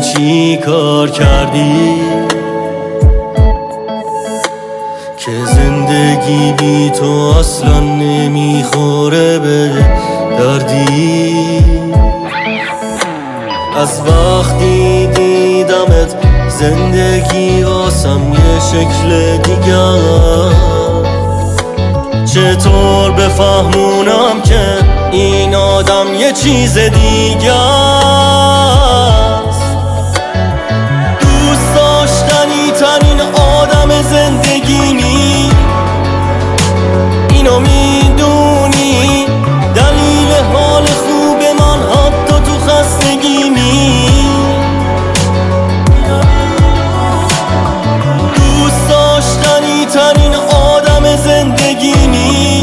چی کار کردی که زندگی بی تو اصلا نمیخوره به دردی؟ از وقتی دیدمت زندگی واسم یه شکل دیگه، چطور بفهمونم که این آدم یه چیز دیگه است؟ دوست داشتنی ترین آدم زندگیمی، اینو میدونی دلیل حال خوب من حتی تو خستگیمی. دوست داشتنی ترین آدم زندگیمی،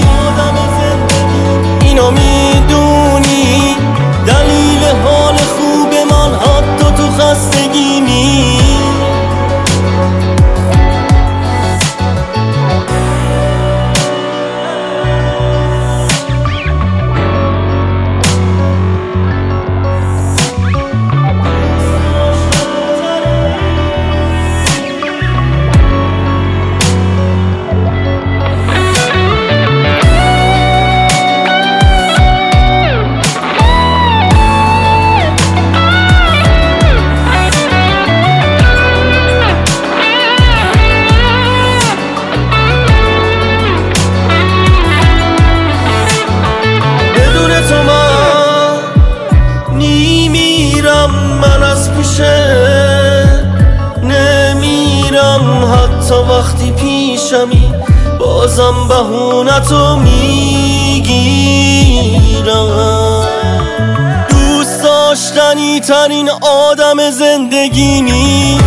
اینو میدونی دلیل حال خوب من حتی تو خستگیمی. من از نمیرم حتی وقتی پیشمی، بازم بهونتو میگیرم. دوست داشتنی ترین آدم زندگیمی،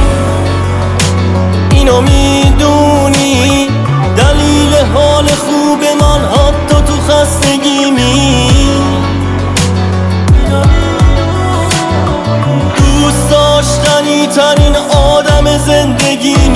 اینو میدونی دلیل حال خوب من حتی تو خستگیمی. دوست داشتنی ترین آدم زندگی